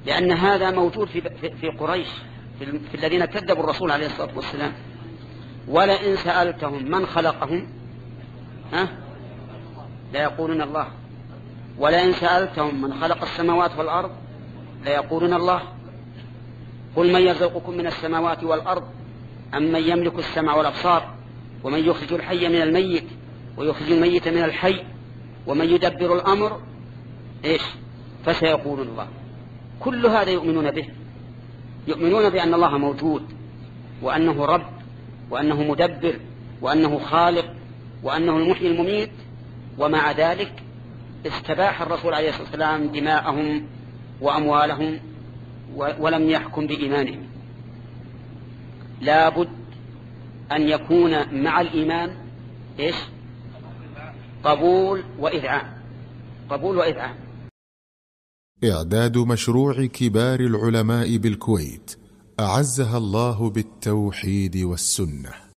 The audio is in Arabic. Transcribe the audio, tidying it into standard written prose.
لأن هذا موجود في قريش، في الذين كذبوا الرسول عليه الصلاة والسلام. ولئن سألتهم من خلقهم ليقولون الله، ولئن سألتهم من خلق السماوات والأرض ليقولون الله. قل من يرزقكم من السماوات والأرض أم من يملك السمع والأبصار ومن يخرج الحي من الميت ويخرج الميت من الحي ومن يدبر الأمر فسيقولون الله. كل هذا يؤمنون به، يؤمنون بأن الله موجود وأنه رب وأنه مدبر وأنه خالق وأنه المحيي المميت. ومع ذلك استباح الرسول عليه الصلاة والسلام دماءهم وأموالهم ولم يحكم بإيمانهم. لا بد أن يكون مع الإيمان قبول وإذعان. قبول وإذعان. إعداد مشروع كبار العلماء بالكويت أعزها الله بالتوحيد والسنة.